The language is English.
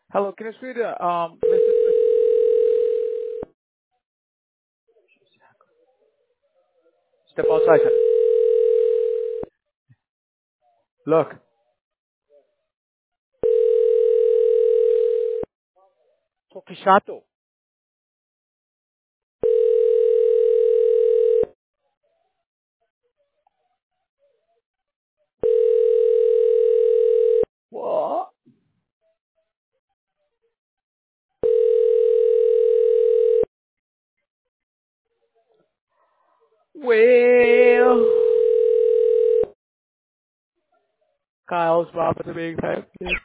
Hello, can I speak to Mr. Step outside, son. Look. Tô que chato. What? Well, Kyle's Robert the big fan.